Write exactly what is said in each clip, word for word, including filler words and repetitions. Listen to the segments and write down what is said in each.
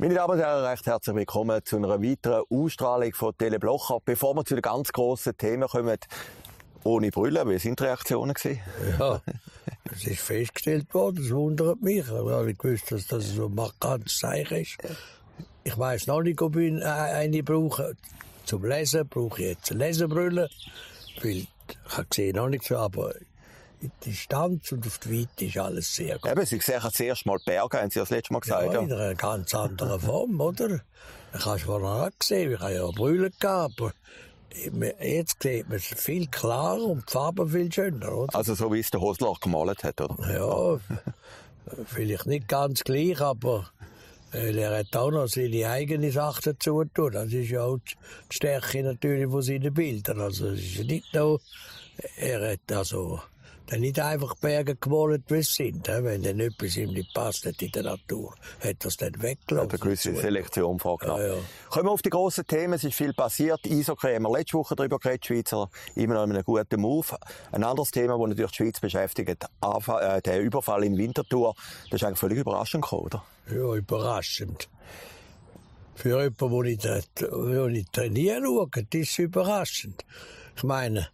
Meine Damen und Herren, recht herzlich willkommen zu einer weiteren Ausstrahlung von Tele Blocher. Bevor wir zu den ganz grossen Themen kommen, ohne Brüllen, wie sind die Reaktionen gewesen? Ja, es ist festgestellt worden, das wundert mich. Ich habe nicht gewusst, dass das so ein markantes Zeichen ist. Ich weiss noch nicht, ob ich eine brauche. Zum Lesen brauche ich jetzt eine Lesebrille. Weil ich sehe noch nicht so, aber in der Distanz und auf die Weite ist alles sehr gut. Eben, Sie sehen das erste Mal die Berge, haben Sie das letzte Mal gesagt. Ja, in einer ganz anderen Form, oder? Ich habe es vorher auch gesehen, ich habe ja Brille gehabt, aber jetzt sieht man es viel klarer und die Farbe viel schöner, oder? Also so wie es der Hosler gemalt hat, oder? Ja, vielleicht nicht ganz gleich, aber äh, er hat auch noch seine eigene Sachen dazu tun. Das ist ja auch die Stärke natürlich von seinen Bildern. Also es ist nicht nur, er hat also dann nicht einfach Berge gemalt, wie es sind. Wenn dann etwas ihm nicht passt in der Natur, hat er es dann weggelassen. Eine gewisse Selektion vorgenommen. Ja, ja. Kommen wir auf die grossen Themen. Es ist viel passiert. Eishockey haben wir letzte Woche darüber geredet. Die Schweizer immer noch in einem guten Move. Ein anderes Thema, das natürlich die Schweiz beschäftigt, äh, der Überfall in Winterthur. Das ist eigentlich völlig überraschend gekommen, oder? Ja, überraschend. Für jemanden, der nicht, der nicht trainieren schaut, ist es überraschend. Ich meine,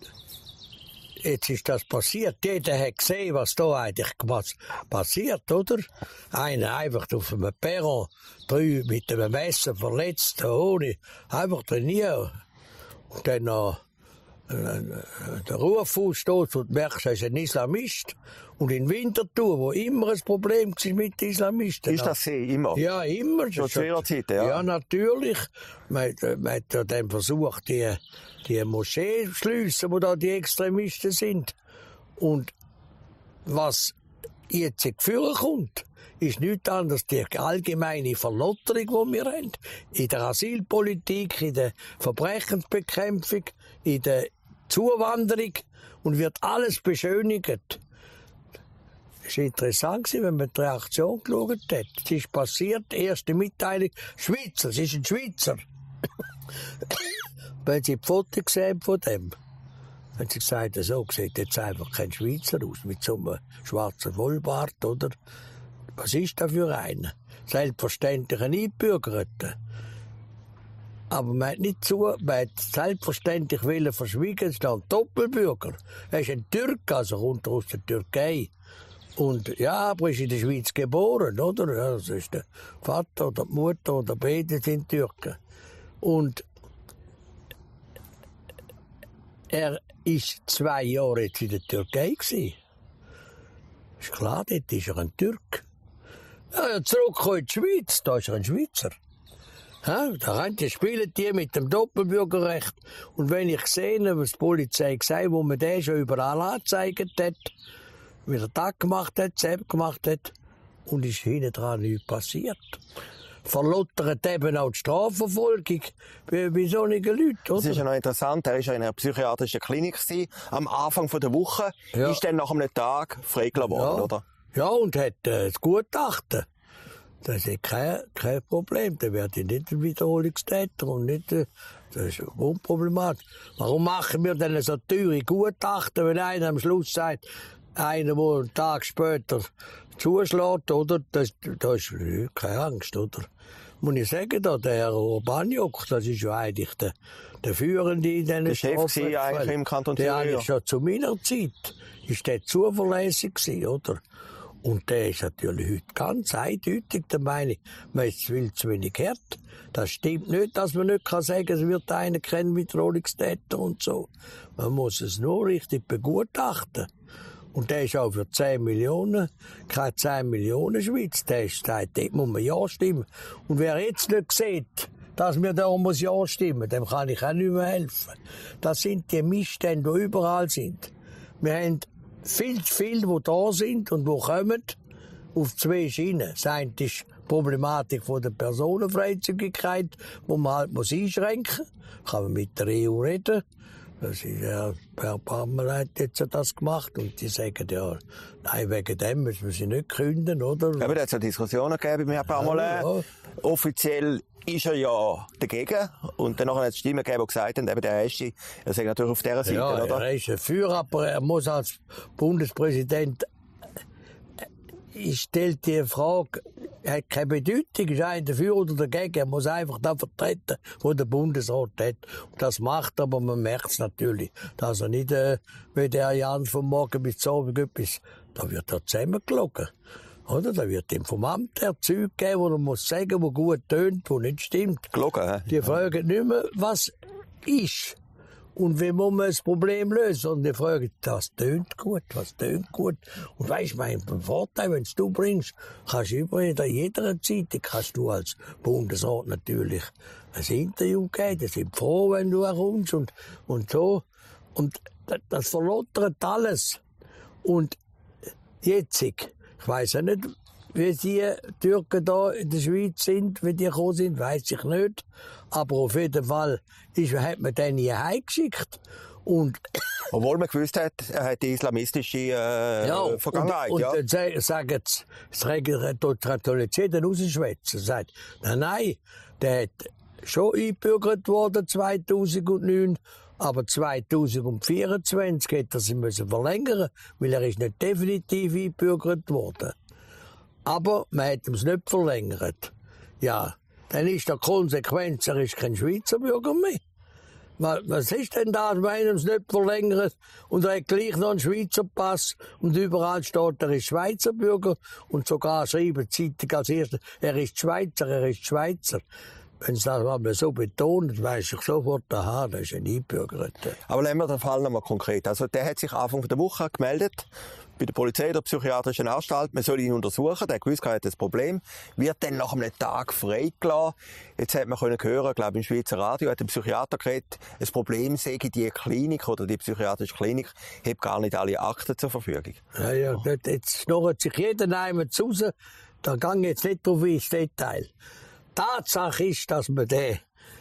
jetzt ist das passiert. Jeder hat gesehen, was da eigentlich passiert, oder? Einer einfach auf einem Perron, drei mit einem Messer verletzt, ohne einfach trainieren. Und dann noch äh, der Ruf aussteht und merkst, er ist ein Islamist. Und in Winterthur, wo immer ein Problem war mit den Islamisten. Ist das sie immer? Ja, immer. Schon zu ihrer Zeit, ja? Ja, natürlich. Man, man hat ja dann versucht, die, die Moschee zu schliessen, wo da die Extremisten sind. Und was jetzt geführt kommt, ist nichts anderes die allgemeine Verlotterung, die wir haben. In der Asylpolitik, in der Verbrechensbekämpfung, in der Zuwanderung. Und wird alles beschönigt. Es war interessant, wenn man die Reaktion geschaut hat. Es ist passiert, die erste Mitteilung, Schweizer, es ist ein Schweizer. Wenn sie die Fotos gesehen von dem, haben sie gesagt, so sieht jetzt einfach kein Schweizer aus, mit so einem schwarzen Vollbart, oder? Was ist das für einer? Selbstverständlich ein Einbürgerter. Aber man hat nicht zu, man hat selbstverständlich wollen verschwiegen, es ist ein Doppelbürger. Er ist ein Türk, also kommt aus der Türkei. Und ja, aber ist in der Schweiz geboren, oder? Ja, das ist der Vater oder die Mutter oder beide sind Türken. Und er ist zwei Jahre jetzt in der Türkei gewesen. Ist klar, dort ist er ein Türk. Ja, zurück in die Schweiz, da ist er ein Schweizer. Ja, da spielen die mit dem Doppelbürgerrecht. Und wenn ich sehe, was die Polizei gesagt hat, wo man den schon überall angezeigt hat, wie er das gemacht hat, selbst gemacht hat, und ist hinten dran nichts passiert. Verlottert eben auch die Strafverfolgung bei, bei solchen Leuten, oder? Das ist ja noch interessant, er war ja in einer psychiatrischen Klinik gewesen, am Anfang der Woche, Ja. ist dann nach einem Tag freigelassen worden, Ja. oder? Ja, und hat äh, das Gutachten. Das ist kein, kein Problem. Der wird nicht ein Wiederholungstäter und nicht, äh, das ist unproblematisch. Warum machen wir denn so teure Gutachten, wenn einer am Schluss sagt, einer, der einen Tag später zuschlägt, oder? Das, das ist keine Angst, oder? Muss ich sagen, da, der Herr Urbaniok, das ist ja eigentlich der, der Führende in diesen Der Chef war eigentlich im Kanton Der Zürich. eigentlich schon zu meiner Zeit, ist der zuverlässig gewesen, oder? Und der ist natürlich heute ganz eindeutig der Meinung, man ist viel zu wenig hart. Das stimmt nicht, dass man nicht sagen kann, es wird einer kennen mit Rollungstäter und so. Man muss es nur richtig begutachten. Und der ist auch für zehn Millionen, keine zehn Millionen Schweiz. Der ist gesagt, dort muss man ja stimmen. Und wer jetzt nicht sieht, dass wir da muss ja stimmen, dem kann ich auch nicht mehr helfen. Das sind die Missstände, die überall sind. Wir haben viel zu viele, die da sind und die kommen, auf zwei Schienen. Das eine ist die Problematik von der Personenfreizügigkeit, die man halt muss einschränken muss. Kann man mit der E U reden. Das ist ja, Herr Bammer hat jetzt das gemacht und die sagen ja, nein, wegen dem müssen wir sie nicht künden, oder? Aber da hat es ja Diskussionen gegeben bei Herrn Parmelin. Ja, ja. Offiziell ist er ja dagegen. Und dann hat es Stimmen gegeben, die gesagt haben, eben der Eschi, er sagt natürlich auf dieser Seite, ja, oder? er ist ein Führer, aber er muss als Bundespräsident, ich stelle die Frage, Er hat keine Bedeutung, ist einer dafür oder dagegen. Er muss einfach das vertreten, was der Bundesrat hat. Und das macht er, aber man merkt es natürlich, dass er nicht, äh, wie der Jan von morgen bis zum Abend etwas, da wird er zusammengelogen. Oder? Da wird ihm vom Amt her Zeug geben, wo er muss sagen, wo gut tönt, wo nicht stimmt. Gelogen, hä? Die fragen nicht mehr, was ist. Und wie muss man das Problem lösen? Und die fragen, was tönt gut, was tönt gut. Und weisst, mein Vorteil, wenn du bringst, kannst du übrigens in jeder Zeitung, kannst du als Bundesrat natürlich ein Interview geben. Die sind froh, wenn du kommst und, und so. Und das verlottert alles. Und jetzt, ich weiss ja nicht, wie die Türken da in der Schweiz sind, wie die gekommen sind, weiss ich nicht. Aber auf jeden Fall ist, hat man den hier heimgeschickt. Und obwohl man gewusst hat, er hat die islamistische äh, ja, Vergangenheit. Und, ja. und dann sagen sie, das Katholik jeder rausschwätzen. Sagt, nein, nein, der hat schon eingebürgert worden zweitausendneun, aber zweitausendvierundzwanzig hätte er sie müssen verlängern, weil er ist nicht definitiv eingebürgert worden. Aber man hat es nicht verlängert. Ja, dann ist der Konsequenz, er ist kein Schweizer Bürger mehr. Was ist denn da, wenn man es nicht verlängert und er hat gleich noch einen Schweizer Pass und überall steht, er ist Schweizer Bürger und sogar schreiben die Zeitung als Erste, er ist Schweizer, er ist Schweizer. Wenn es das mal so betont, weiss ich sofort, aha, das ist ein Einbürgerter. Aber nehmen wir den Fall nochmal konkret. Also der hat sich Anfang der Woche gemeldet bei der Polizei der psychiatrischen Anstalt. Man soll ihn untersuchen. Der hat gewusst, er hat das Problem. Wird dann nach einem Tag freigelassen. Jetzt hat man können hören, glaube ich, im Schweizer Radio, hat der Psychiater geredet, ein Problem sei, die Klinik oder die psychiatrische Klinik hat gar nicht alle Akten zur Verfügung. Ja, ja, jetzt schnurrt sich jeder einmal zu raus. Da gehe ich jetzt nicht drauf ins Detail. Tatsache ist, dass man den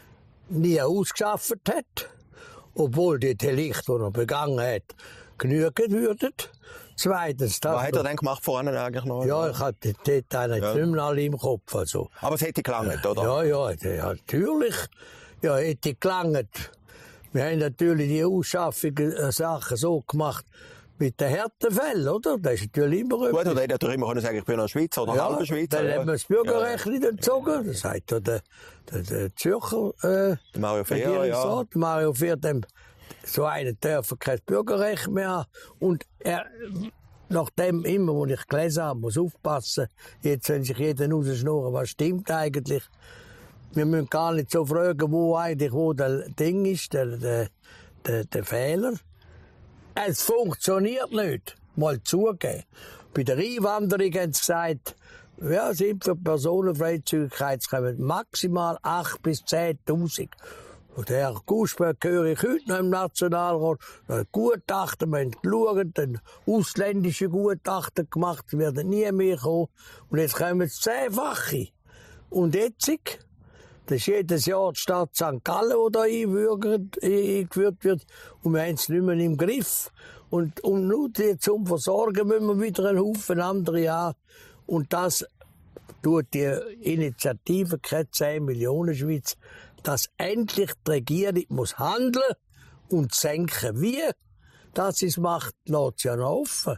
nie ausgeschafft hat, obwohl die Delikte, die er begangen hat, genügen würden. Zweitens, dass was hat er denn gemacht vorhin eigentlich noch? Ja, ich habe die Details ja. nicht mehr alle im Kopf. Also. Aber es hätte gelangt, oder? Ja, ja, ja, natürlich. Ja, hätte gelangt. Wir haben natürlich die Ausschaffungen Sachen so gemacht, mit den Härtefällen, oder? Das ist natürlich immer... Gut, oder hätte natürlich immer können sagen, ich bin ein Schweizer oder ja, halber Schweizer. Dann ja. hat man das Bürgerrecht nicht entzogen. Das sagt ja der, der, der Zürcher äh, Mario Fehr, ja. Mario Fehr, dem, so einen dürfen kein Bürgerrecht mehr haben. Und er, nachdem immer, wo ich gelesen habe, muss aufpassen, jetzt, wenn sich jeder rausschnurren, was stimmt eigentlich. Wir müssen gar nicht so fragen, wo eigentlich wo der Ding ist, der, der, der, der Fehler. Es funktioniert nicht. Mal zugeben. Bei der Einwanderung haben sie gesagt, ja, sind für Personenfreizügigkeit kommen maximal acht bis zehntausend. Und der Herr Guschberg höre ich heute noch im Nationalrat. Ein Gutachten, wir haben geschaut, ein ausländische Gutachten gemacht, werden nie mehr kommen. Und jetzt kommen es zehnfache. Und jetzt, das ist jedes Jahr die Stadt Sankt Gallen, die da eingeführt wird. Und wir haben es nicht mehr im Griff. Und um nur die zum Versorgen müssen wir wieder einen Haufen andere haben. Und das tut die Initiative keine zehn Millionen Schweiz, dass endlich die Regierung muss handeln und senken. Wie das es macht, lässt es ja noch offen.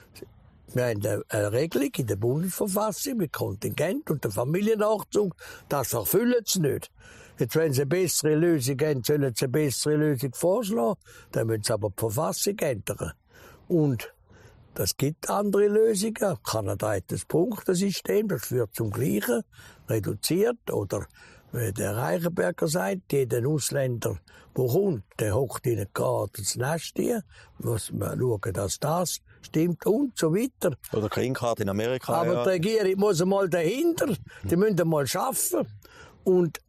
Wir haben eine Regelung in der Bundesverfassung mit Kontingent und der Familiennachzug. Das erfüllen sie nicht. Jetzt, wenn sie eine bessere Lösung haben, sollen sie eine bessere Lösung vorschlagen. Dann müssen sie aber die Verfassung ändern. Und das gibt andere Lösungen. Kanada hat das Punktesystem, das führt zum Gleichen, reduziert. Oder wie der Reichenberger sagt, jeder Ausländer, der kommt, der hockt in gerade ins Nest hier. Muss man schauen, dass das stimmt und so weiter. Oder Green Card in Amerika. Aber ja. die Regierung muss einmal dahinter. Die müssen mal schaffen. Und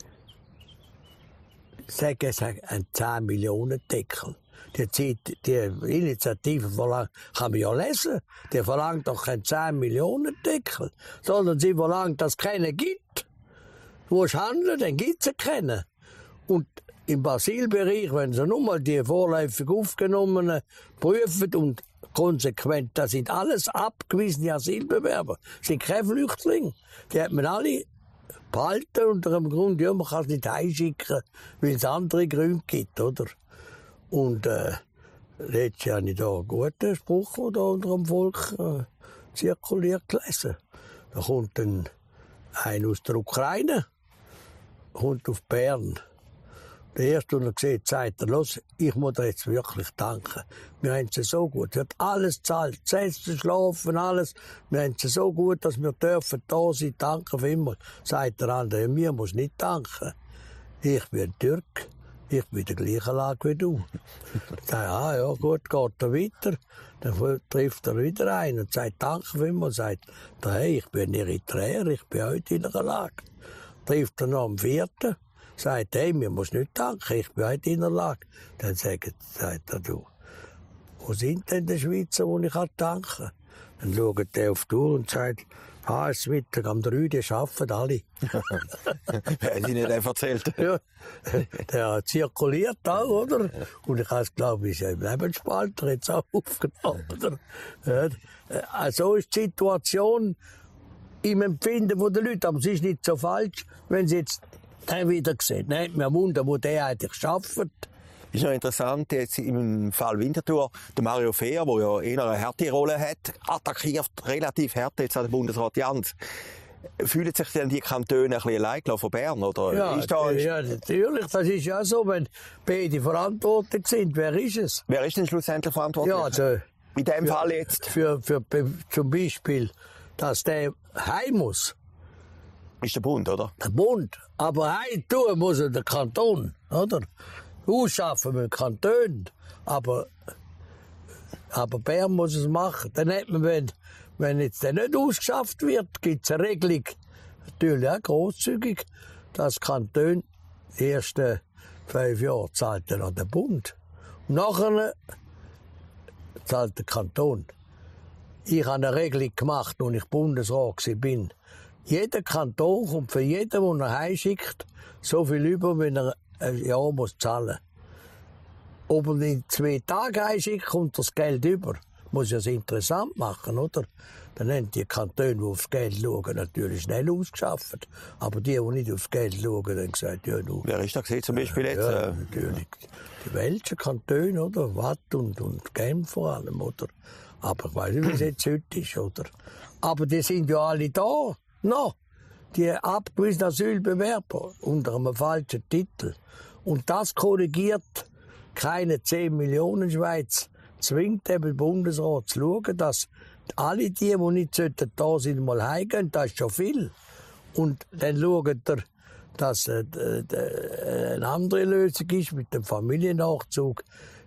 sagen, sagen, ein zehn Millionen Deckel. Die, Zeit, die Initiative verlangt, kann man ja lesen, die verlangt doch keinen zehn Millionen Deckel, sondern sie verlangt, dass es keinen gibt. Du musst handeln, dann gibt es keinen. Und im Asylbereich, wenn sie nur mal die vorläufig Aufgenommenen prüfen und konsequent, das sind alles abgewiesene Asylbewerber, das sind keine Flüchtlinge. Die hat man alle behalten unter dem Grund, ja, man kann es nicht heimschicken, weil es andere Gründe gibt, oder? Und äh, letztes Jahr habe ich da einen guten Spruch, der unter dem Volk äh, zirkuliert gelesen. Da kommt ein, ein aus der Ukraine, kommt auf Bern. Der erste, den er sieht, sagt er, los, ich muss dir jetzt wirklich danken. Wir haben es so gut. Er hat alles gezahlt, das Essen, Schlafen, alles. Wir haben es so gut, dass wir dürfen da sein. Danke für immer. Sagt der andere, mir muss nicht danken. Ich bin Türk. Ich bin in der gleichen Lage wie du. Ich sage, ah, ja, gut, geht er weiter. Dann trifft er wieder ein und sagt, danke für immer. Und sagt, hey, ich bin Eritreer, ich bin heute in der Lage. Trifft er noch am vierten. Sagt, hey, mir muss nicht danken, ich bin heute in der Lage. Dann sagt, sagt er, du, wo sind denn die Schweizer, die ich danken kann? Dann schaut er auf die Uhr und sagt, ah, es ist Mittag, am drei, die arbeiten alle. Wer hat Ihnen das erzählt? Ja, der zirkuliert auch, oder? Und ich habe es, glaube ich, im Lebensspalter jetzt auch aufgenommen, oder? Ja, so ist die Situation im Empfinden der Leute. Aber es ist nicht so falsch, wenn sie jetzt den wieder sehen. Nicht mehr Wunder, wo der eigentlich arbeitet. Ist noch interessant, jetzt im Fall Winterthur, der Mario Fehr, der ja eher eine harte Rolle hat, attackiert relativ hart jetzt an den Bundesrat Jans. Fühlen sich denn die Kantone ein bisschen allein von Bern? Oder ja, ist da, ist ja, natürlich. Das ist ja so, wenn beide verantwortlich sind. Wer ist es? Wer ist denn schlussendlich verantwortlich? Ja, also, in dem für, Fall jetzt? Für, für, für, zum Beispiel, dass der heim muss. Ist der Bund, oder? Der Bund. Aber heim tun muss er der Kanton, oder? Ausschaffen mit Kanton. Aber, aber Bern muss es machen. Dann hat man, wenn, wenn jetzt der nicht ausgeschafft wird, gibt es eine Regelung, natürlich auch grosszügig, dass Kanton die ersten fünf Jahre zahlt dann an den Bund. Und nachher zahlt der Kanton. Ich habe eine Regelung gemacht, als ich Bundesrat war. Jeder Kanton kommt für jeden, den er heimschickt, so viel über, wie er ein Jahr muss zahlen. Ob er in zwei Tagen heimschickt, kommt das Geld über. Muss ja es interessant machen, oder? Dann haben die Kantone, die aufs Geld schauen, natürlich schnell ausgeschafft. Aber die, die nicht aufs Geld schauen, haben gesagt, ja, du. Wer ist da gesehen, zum Beispiel jetzt? Ja, natürlich. Die welchen Kantone, oder? Watt und, und Genf vor allem, oder? Aber ich weiß nicht, wie es jetzt heute ist, oder? Aber die sind ja alle da. No, die abgewiesenen Asylbewerber unter einem falschen Titel. Und das korrigiert keine zehn Millionen Schweiz, zwingt eben den Bundesrat zu schauen, dass alle die, die nicht da sind, mal heimgehen. Das ist schon viel. Und dann schaut er, dass äh, äh, eine andere Lösung ist mit dem Familiennachzug.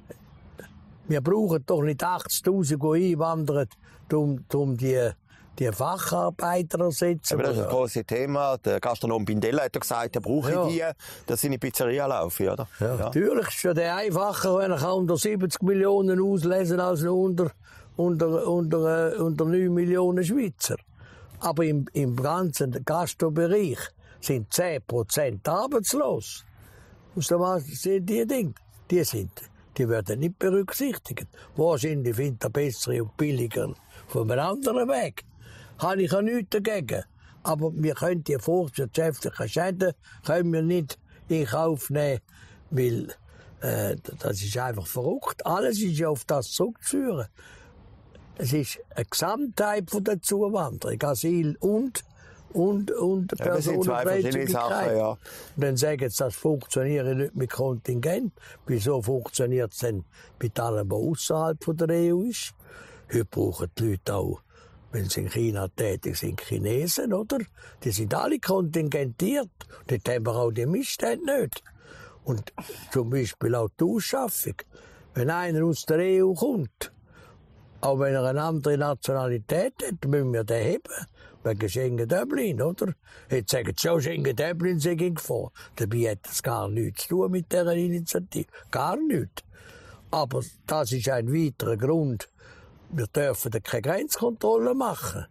Wir brauchen doch nicht achtzigtausend, die einwandern, um, um die die Facharbeiter ersetzen. Aber das ist ein grosses Thema. Der Gastronom Bindella hat gesagt, er brauche ja. die, dass seine Pizzeria laufen, oder? Ja, ja. Natürlich ist es für den einfacher, wenn er unter siebzig Millionen auslesen als unter, unter, unter, äh, unter neun Millionen Schweizer. Aber im, im ganzen Gastrobereich sind zehn Prozent arbeitslos. Und was sind die Dinge? Die sind, die werden nicht berücksichtigt. Wahrscheinlich findet er bessere und billiger von einem anderen Weg. Habe ich auch nichts dagegen. Aber wir können die volkswirtschaftlichen Schäden können wir nicht in Kauf nehmen, weil äh, das ist einfach verrückt. Alles ist ja auf das zurückzuführen. Es ist eine Gesamtheit von der Zuwanderung, Asyl und und und ja, Personenfreizügigkeit. Ja. Und dann sagen sie, das funktioniert nicht mit Kontingent. Wieso funktioniert es denn mit allem, was außerhalb der E U ist? Heute brauchen die Leute auch, wenn sie in China tätig sind, Chinesen, oder? Die sind alle kontingentiert. Dort haben wir auch die Missstände nicht. Und zum Beispiel auch die Ausschaffung. Wenn einer aus der E U kommt, auch wenn er eine andere Nationalität hat, müssen wir den heben. Wegen Schengen-Dublin, oder? Jetzt sagen sie, ja, Schengen-Dublin sei in Gefahr. Dabei hat es gar nichts zu tun mit dieser Initiative. Gar nichts. Aber das ist ein weiterer Grund. Wir dürfen keine Grenzkontrolle machen.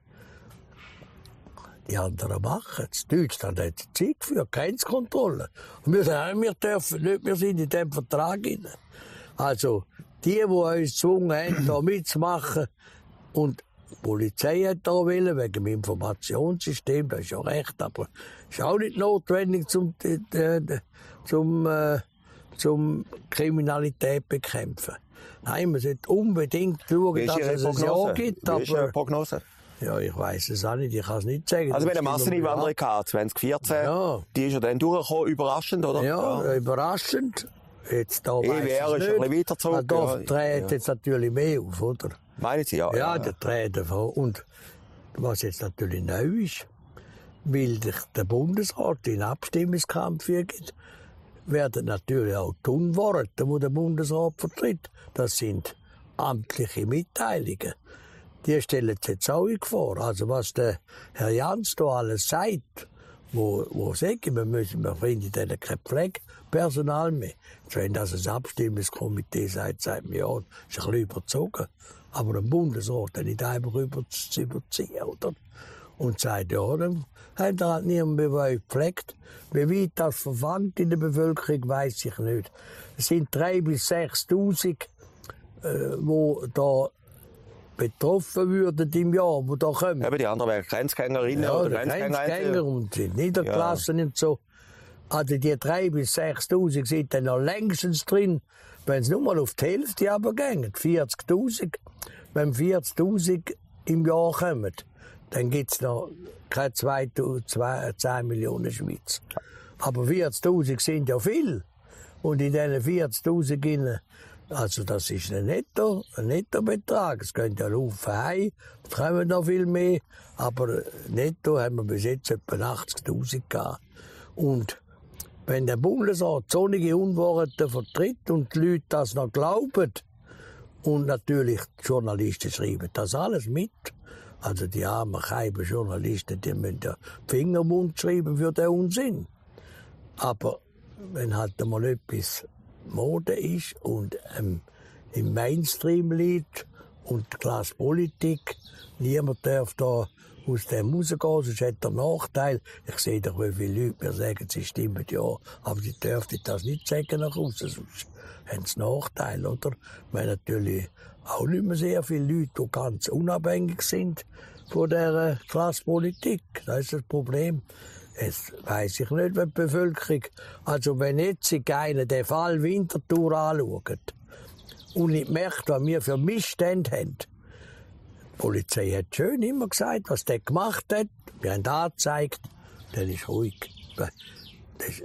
Die anderen machen es. Deutschland hat Zeit für Grenzkontrolle. Und wir sagen, wir dürfen nicht, wir sind in diesem Vertrag drin. Also, die, die uns gezwungen haben, da mitzumachen, und die Polizei hat da wollen, wegen dem Informationssystem, das ist ja recht, aber ist auch nicht notwendig, zum, äh, zum, äh, zum Kriminalität bekämpfen. Nein, man sollte unbedingt schauen, dass es ein Ja gibt. Wie ist Ihre Prognose? Ja, ich weiss es auch nicht, ich kann es nicht sagen. Also, wenn eine Masseneinwanderung hatte, zwanzig vierzehn, ja. Die ist ja dann durchgekommen, überraschend, oder? Ja, ja. überraschend. Jetzt da E W R ist ein bisschen weitergezogen. Da ja. dreht ja. jetzt natürlich mehr auf, oder? Meinen Sie, ja? Ja, ja. der dreht davon. Und was jetzt natürlich neu ist, weil der Bundesrat in Abstimmungskampf gibt, werden natürlich auch die Unworte, die der Bundesrat vertritt. Das sind amtliche Mitteilungen. Die stellen es jetzt auch vor. Also was der Herr Jans da alles sagt, wo, wo sagen, wir müssen, wir finden dann kein Pflegepersonal mehr. Wenn das ein Abstimmungskomitee sagt, seit einem Jahr, ist ein bisschen überzogen. Aber der Bundesrat hat nicht einfach über zu überziehen, oder? Und sagt, ja, dann hat er halt niemand mehr bei euch gepflegt. Wie weit das verwandt in der Bevölkerung, weiss ich nicht. Es sind dreitausend bis sechstausend, äh, die da betroffen würden im Jahr, die da kommen. Aber die anderen wären Grenzgängerinnen ja, oder Grenzgänger. Grenzgänger und sind niedergelassen ja. und so. Also die dreitausend bis sechstausend sind dann noch längstens drin, wenn es nur mal auf die Hälfte runtergehen, vierzigtausend. Wenn vierzigtausend im Jahr kommen, dann gibt es noch keine zehn Millionen Schweiz. Aber vierzigtausend sind ja viel. Und in diesen vierzigtausend, also das ist ein Netto, ein Nettobetrag. Es gehen ja Haufen heim, es kommen noch viel mehr. Aber netto haben wir bis jetzt etwa achtzigtausend gehabt. Und wenn der Bundesrat sonnige Unworte vertritt und die Leute das noch glauben, und natürlich die Journalisten schreiben das alles mit, also die armen, keiben Journalisten, die müssen ja Finger im Mund schreiben für den Unsinn. Aber wenn halt einmal etwas Mode ist und ähm, im Mainstream liegt und die Klasse Politik, niemand darf da aus dem rausgehen, sonst hat er Nachteil. Ich sehe doch, wie viele Leute mir sagen, sie stimmen ja, aber sie dürfen das nicht sagen nach außen, sonst haben sie Nachteil, oder? Wir haben natürlich auch nicht mehr sehr viele Leute, die ganz unabhängig sind von der Klasse Politik. Das ist das Problem. Jetzt weiss ich nicht, wenn die Bevölkerung, also wenn jetzt einer den Fall Winterthur anschaut und nicht merkt, was wir für Missstände haben. Die Polizei hat schön immer gesagt, was der gemacht hat. Wir haben angezeigt, dann ist ruhig. Das ist,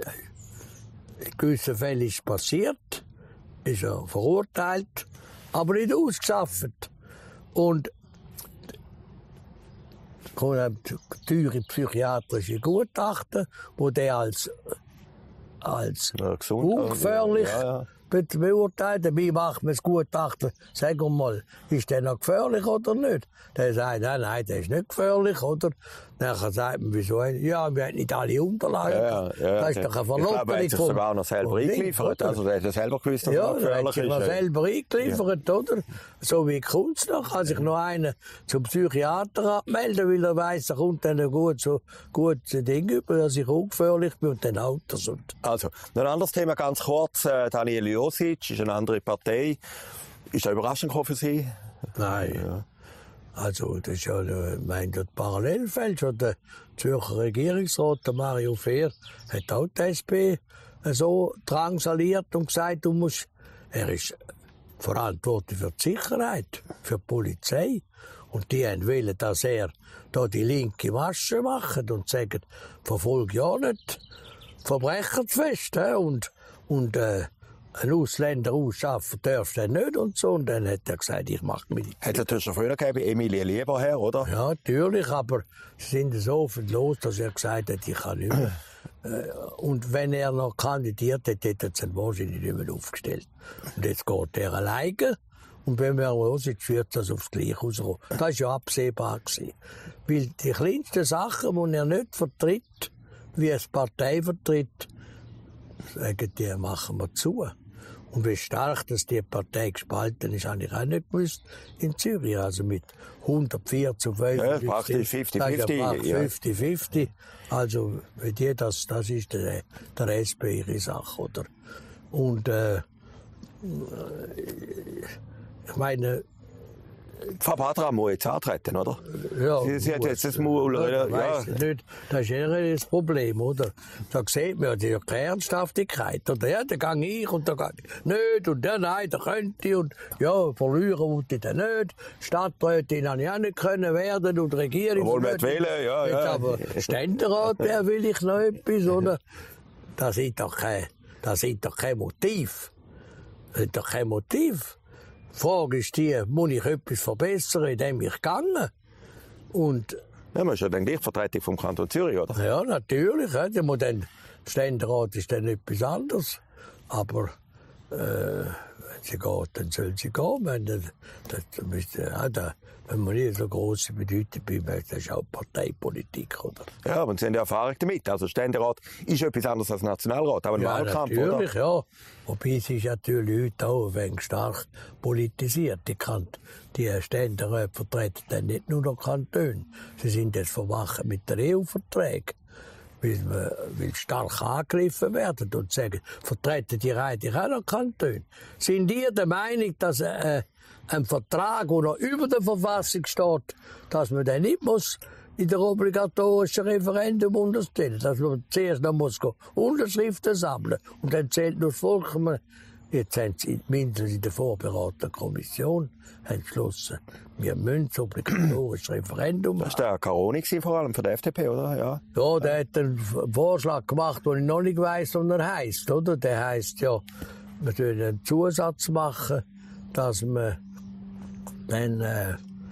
in gewissen Fällen ist es passiert, ist er verurteilt, aber nicht ausgeschafft. Und kommen teure psychiatrische Gutachten, wo der als, als ja, gesund, ungefährlich ja, ja. beurteilt. Dabei macht man das Gutachten, sagen wir mal, ist der noch gefährlich oder nicht? Der sagt, nein, nein, der ist nicht gefährlich, oder? Dann sagt man, wieso? Ja, wir haben nicht alle Unterlagen. Ja, ja, ja, das ist doch eine Verlobung. Ich glaube, er hat sich sogar auch noch selber eingeliefert. Also, er hat selber gewusst, dass ja, er gefährlich ist. Ja, er hat sich noch selber eingeliefert, ja. Oder? So wie Kunst noch. Kann sich noch einen zum Psychiater abmelden, weil er weiss, er kommt dann ein gut, so gutes Ding über, dass ich ungefährlich bin und dann Autos. Und also, noch ein anderes Thema ganz kurz. Daniel Josic ist eine andere Partei. Ist das überraschend für Sie? Nein. Ja. Also, das ist ja, ich meine, das Parallelfeld schon der Zürcher Regierungsrat, der Mario Fehr, hat auch die S P so drangsaliert und gesagt, du musst, er ist verantwortlich für die Sicherheit, für die Polizei. Und die wollen, dass er da die linke Masche macht und sagen, verfolge ja nicht Verbrecher fest, he? und, und, äh, ein Ausländer ausschaffen darf er nicht und so. Und dann hat er gesagt, ich mache mit. Hat es natürlich schon früher gegeben, Emilie Lieberherr, oder? Ja, natürlich, aber sie sind so viel los, dass er gesagt hat, ich kann nicht mehr. Und wenn er noch kandidiert hätte, hätte er es wahrscheinlich nicht mehr aufgestellt. Und jetzt geht er alleine. Und wenn wir los sind, führt das aufs Gleiche rauskommen. Das war ja absehbar gewesen. Weil die kleinsten Sachen, die er nicht vertritt, wie es Partei vertritt, sagen die, machen wir zu. Und wie stark dass die Partei gespalten ist, habe ich auch nicht gewusst in Zürich. Also mit hundertvier zu fünfundfünfzig. Ja, praktisch fünfzig fünfzig. Ja, fünfzig fünfzig. Also, die, das, das ist der, der S P ihre Sache, oder? Und, äh, ich meine, Frau Badram muss jetzt antreten, oder? Ja, sie, sie hat jetzt das Maul. Maul. Ja, Ja. nicht. Das ist eher das Problem, oder? Da sieht man ja die Ernsthaftigkeit. Oder ja, da gehe ich und da gehe ich nicht. Und ja, nein, da könnte ich. Und ja, verlieren wollte ich dann nicht. Stadträtin habe ich auch nicht können werden und Regierung. Obwohl wir wählen, ja, jetzt ja. aber Ständerat, der will ich noch etwas, oder? Das ist doch kein, das ist doch kein Motiv. Das ist doch kein Motiv. Die Frage ist die, muss ich etwas verbessern, indem ich gehe? Und Ja, man ist ja dann gleich Vertretung vom Kanton Zürich, oder? ja, natürlich. Ja, der muss dann, Ständerat ist dann etwas anderes. Aber äh, wenn sie geht, dann soll sie gehen. Wenn, das, das müsste, ja, da, wenn man nicht so grosse Bedeutung beimesst, das ist auch Parteipolitik, oder? Ja, aber Sie haben ja Erfahrung damit. Also Ständerat ist etwas anderes als Nationalrat, auch ein Ja, Wahlkampf, natürlich, oder? ja. Wobei es ist natürlich heute auch ein wenig stark politisiert. Die, Kant die Ständeräte vertreten dann nicht nur noch Kantone. Sie sind jetzt verwachen mit den E U-Verträgen. Weil, weil stark angegriffen werden und sagen, vertreten die eigentlich auch noch Kantone. Sind ihr der Meinung, dass äh, ein Vertrag, der noch über der Verfassung steht, dass man den nicht muss in der obligatorischen Referendum unterstellen, dass man zuerst noch muss Unterschriften sammeln und dann zählt nur das Volk. Jetzt haben sie mindestens in der vorbereitenden Kommission entschlossen, wir müssen das obligatorische Referendum Das war der Caroni vor allem, von der F D P, oder? Ja. Ja, der hat einen Vorschlag gemacht, den ich noch nicht weiss, wie er heisst, oder? Der heisst ja, wir sollen einen Zusatz machen, dass man dann, äh,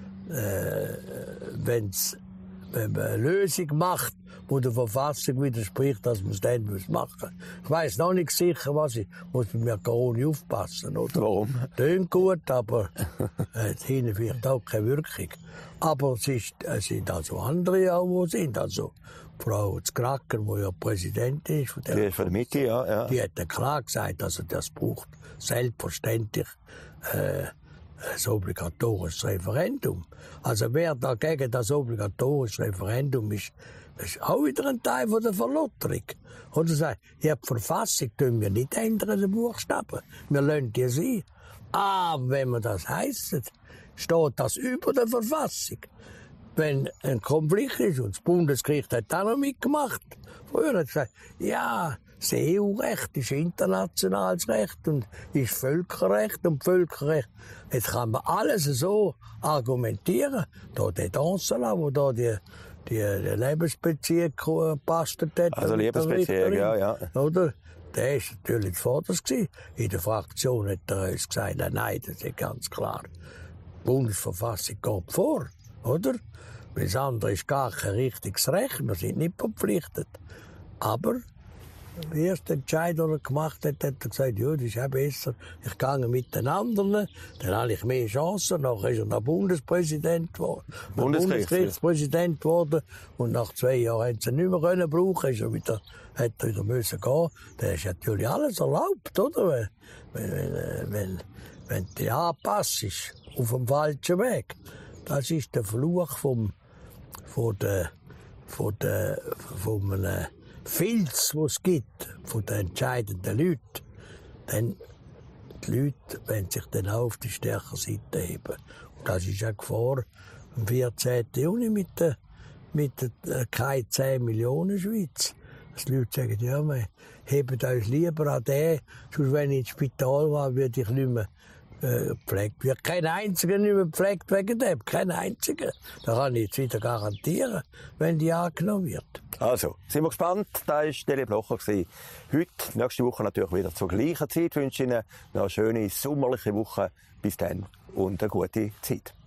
äh, wenn's, wenn man eine Lösung macht, die der Verfassung widerspricht, dass man es dann machen muss. Ich weiss noch nicht sicher, was ich muss mit mir Corona aufpassen, oder? Warum? Tönt gut, aber äh, hinten vielleicht auch keine Wirkung. Aber es, ist, es sind also andere auch, die sind. Also Frau Zkracker, die ja Präsidentin ist von der, Die ist von der Mitte, ja. ja. die hat dann klar gesagt, also das braucht selbstverständlich äh, ein obligatorisches Referendum. Also wer da gegen das obligatorische Referendum ist, das ist auch wieder ein Teil von der Verlotterung. Oder sagt, ja, die Verfassung tun wir nicht ändern, den Buchstaben. Wir lassen die sein. Aber wenn man das heisst, steht das über der Verfassung. Wenn ein Konflikt ist, und das Bundesgericht hat auch noch mitgemacht, früher hat es gesagt, ja, das E U-Recht ist internationales Recht und ist Völkerrecht und Völkerrecht. Jetzt kann man alles so argumentieren. Da der Dansela, wo da die, die, die Lebensbeziehung gebastelt hat. Also Liebesbeziehung, ja, ja. Oder? Der war natürlich zuvorderst gewesen. In der Fraktion hat er uns gesagt, nein, das ist ganz klar. Die Bundesverfassung geht vor, oder? Weil das andere ist gar kein richtiges Recht. Wir sind nicht verpflichtet. Aber der erste Entscheid, den er gemacht hat, hat er gesagt, ja, das ist auch besser. Ich gehe mit den anderen, dann habe ich mehr Chancen. Nachher ist er noch Bundespräsident geworden. Bundesgerichtspräsident geworden. Und nach zwei Jahren haben sie ihn nicht mehr können brauchen. Ist er wieder, hat er wieder müssen gehen. Da ist natürlich alles erlaubt, oder? Wenn, wenn, wenn, wenn du dich anpasst auf dem falschen Weg. Das ist der Fluch vom, von der, von der, von einem Filz, den es gibt, von den entscheidenden Leuten. Dann, die Leute wollen sich dann auch auf die stärkere Seite heben. Und das ist eine Gefahr am vierzehnten Juni mit der, mit der keine zehn Millionen Schweiz. Dass die Leute sagen, ja, wir heben uns lieber an den, sonst wenn ich ins Spital war, würde ich nicht mehr gepflegt wird. Kein einziger nicht mehr gepflegt wegen dem. Kein einziger. Da kann ich jetzt wieder garantieren, wenn die angenommen wird. Also, sind wir gespannt. Da war Deli Blocher. Heute, nächste Woche natürlich wieder zur gleichen Zeit. Ich wünsche Ihnen noch eine schöne sommerliche Woche. Bis dann und eine gute Zeit.